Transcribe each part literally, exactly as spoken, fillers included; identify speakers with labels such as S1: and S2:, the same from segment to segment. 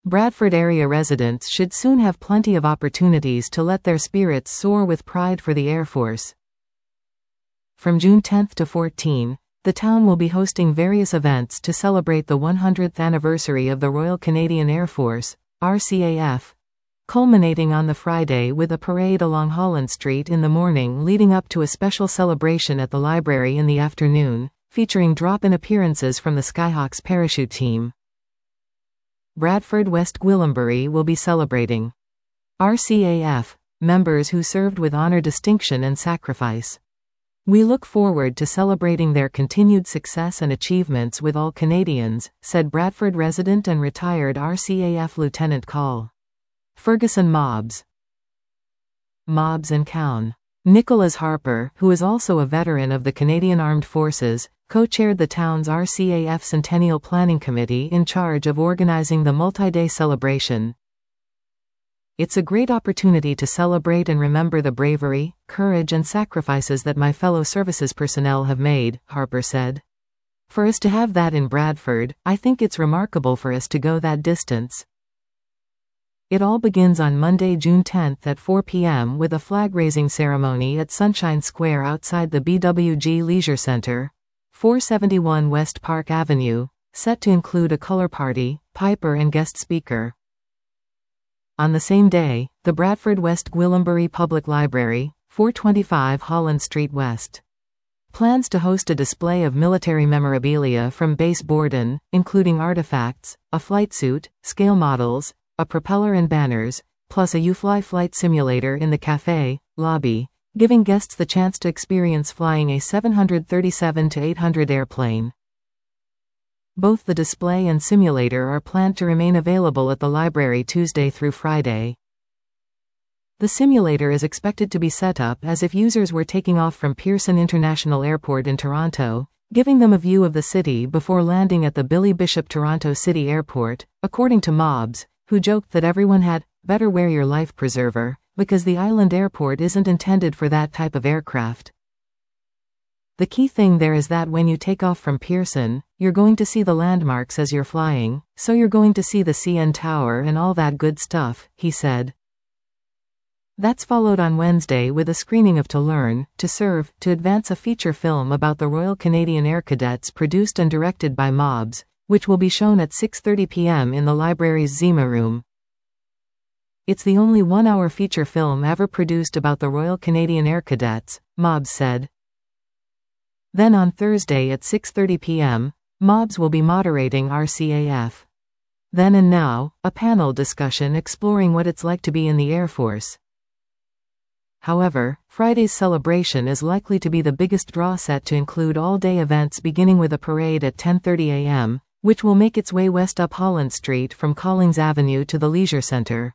S1: Bradford area residents should soon have plenty of opportunities to let their spirits soar with pride for the Air Force. From June tenth to fourteenth, the town will be hosting various events to celebrate the one hundredth anniversary of the Royal Canadian Air Force, R C A F, culminating on the Friday with a parade along Holland Street in the morning leading up to a special celebration at the library in the afternoon, featuring drop-in appearances from the Skyhawks parachute team. Bradford West Gwillimbury will be celebrating R C A F members who served with honor, distinction and sacrifice. We look forward to celebrating their continued success and achievements with all Canadians, said Bradford resident and retired R C A F Lieutenant Col. Ferguson Mobbs. Mobbs and Cowan. Nicholas Harper, who is also a veteran of the Canadian Armed Forces, co-chaired the town's R C A F Centennial Planning Committee in charge of organizing the multi-day celebration. It's a great opportunity to celebrate and remember the bravery, courage and sacrifices that my fellow services personnel have made, Harper said. For us to have that in Bradford, I think it's remarkable for us to go that distance. It all begins on Monday, June tenth at four p m with a flag-raising ceremony at Sunshine Square outside the B W G Leisure Centre, four seventy-one West Park Avenue, set to include a color party, piper and guest speaker. On the same day, the Bradford West Gwillimbury Public Library, four twenty-five Holland Street West, plans to host a display of military memorabilia from Base Borden, including artifacts, a flight suit, scale models, a propeller and banners, plus a U-Fly flight simulator in the cafe lobby, giving guests the chance to experience flying a seven thirty-seven to eight hundred airplane. Both the display and simulator are planned to remain available at the library Tuesday through Friday. The simulator is expected to be set up as if users were taking off from Pearson International Airport in Toronto, giving them a view of the city before landing at the Billy Bishop Toronto City Airport, according to Mobbs, who joked that everyone had better wear your life preserver, because the island airport isn't intended for that type of aircraft. The key thing there is that when you take off from Pearson, you're going to see the landmarks as you're flying, so you're going to see the C N Tower and all that good stuff, he said. That's followed on Wednesday with a screening of To Learn, To Serve, To Advance, a feature film about the Royal Canadian Air Cadets produced and directed by Mobbs, which will be shown at six thirty p m in the library's Zima room. It's the only one-hour feature film ever produced about the Royal Canadian Air Cadets, Mobbs said. Then on Thursday at six thirty p m, Mobbs will be moderating R C A F. Then and Now, a panel discussion exploring what it's like to be in the Air Force. However, Friday's celebration is likely to be the biggest draw, set to include all-day events beginning with a parade at ten thirty a m, which will make its way west up Holland Street from Collings Avenue to the Leisure Centre.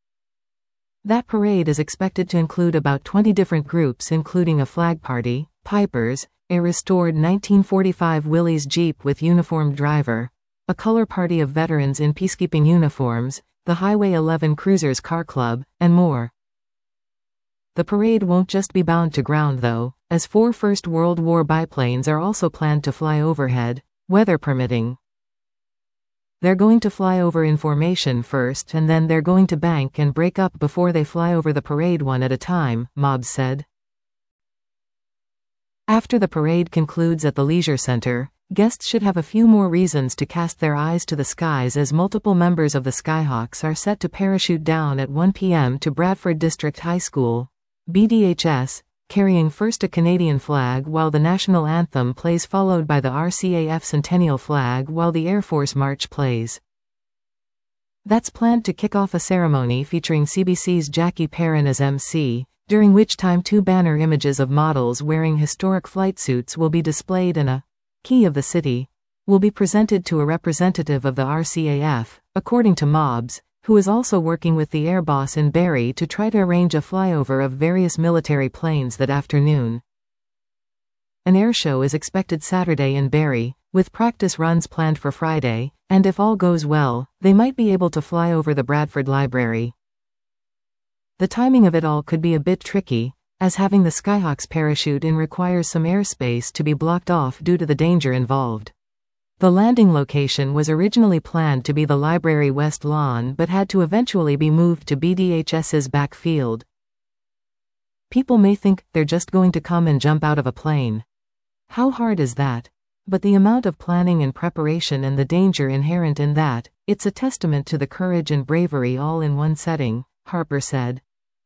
S1: That parade is expected to include about twenty different groups, including a flag party, pipers, a restored nineteen forty-five Willys Jeep with uniformed driver, a color party of veterans in peacekeeping uniforms, the Highway eleven Cruisers Car Club, and more. The parade won't just be bound to ground though, as four First World War biplanes are also planned to fly overhead, weather permitting. They're going to fly over in formation first and then they're going to bank and break up before they fly over the parade one at a time, Mobbs said. After the parade concludes at the Leisure Centre, guests should have a few more reasons to cast their eyes to the skies as multiple members of the Skyhawks are set to parachute down at one p m to Bradford District High School, B D H S, carrying first a Canadian flag while the national anthem plays, followed by the R C A F Centennial flag while the Air Force March plays. That's planned to kick off a ceremony featuring C B C's Jackie Perrin as M C, during which time two banner images of models wearing historic flight suits will be displayed and a key of the city will be presented to a representative of the R C A F, according to Mobbs, who is also working with the Air Boss in Barrie to try to arrange a flyover of various military planes that afternoon. An air show is expected Saturday in Barrie, with practice runs planned for Friday, and if all goes well, they might be able to fly over the Bradford Library. The timing of it all could be a bit tricky, as having the Skyhawks parachute in requires some airspace to be blocked off due to the danger involved. The landing location was originally planned to be the Library West Lawn but had to eventually be moved to B D H S's back field. People may think they're just going to come and jump out of a plane. How hard is that? But the amount of planning and preparation and the danger inherent in that, it's a testament to the courage and bravery all in one setting, Harper said.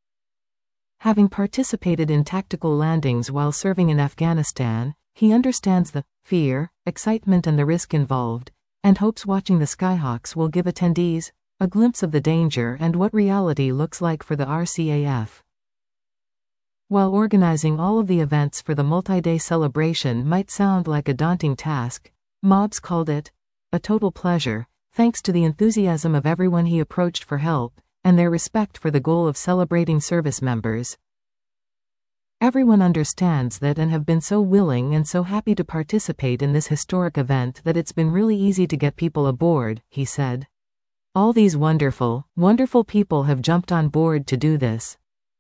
S1: Having participated in tactical landings while serving in Afghanistan, he understands the fear, excitement and the risk involved, and hopes watching the Skyhawks will give attendees a glimpse of the danger and what reality looks like for the R C A F. While organizing all of the events for the multi-day celebration might sound like a daunting task, Mobbs called it a total pleasure, thanks to the enthusiasm of everyone he approached for help, and their respect for the goal of celebrating service members. Everyone understands that and have been so willing and so happy to participate in this historic event that it's been really easy to get people aboard, he said. All these wonderful, wonderful people have jumped on board to do this.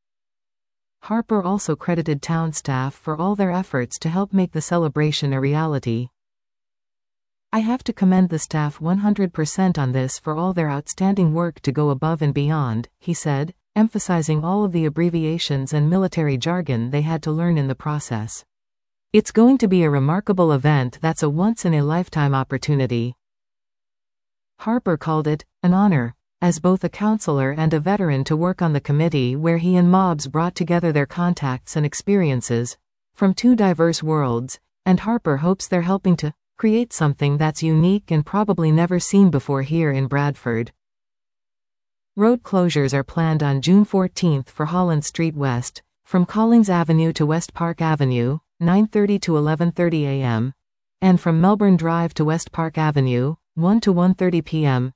S1: Harper also credited town staff for all their efforts to help make the celebration a reality. I have to commend the staff one hundred percent on this for all their outstanding work to go above and beyond, he said, emphasizing all of the abbreviations and military jargon they had to learn in the process. It's going to be a remarkable event that's a once-in-a-lifetime opportunity. Harper called it an honor, as both a counselor and a veteran, to work on the committee where he and Mobbs brought together their contacts and experiences from two diverse worlds, and Harper hopes they're helping to create something that's unique and probably never seen before here in Bradford. Road closures are planned on June fourteenth for Holland Street West, from Collings Avenue to West Park Avenue, nine thirty to eleven thirty a m, and from Melbourne Drive to West Park Avenue, one to one thirty p m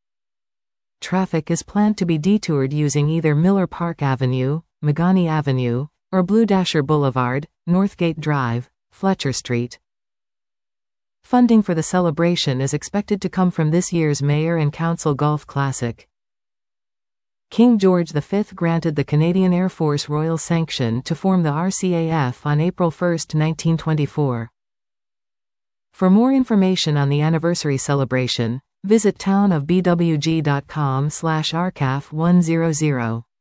S1: Traffic is planned to be detoured using either Miller Park Avenue, Magani Avenue, or Blue Dasher Boulevard, Northgate Drive, Fletcher Street. Funding for the celebration is expected to come from this year's Mayor and Council Golf Classic. King George the Fifth granted the Canadian Air Force royal sanction to form the R C A F on April first, nineteen twenty-four. For more information on the anniversary celebration, visit town of b w g dot com slash r c a f one hundred.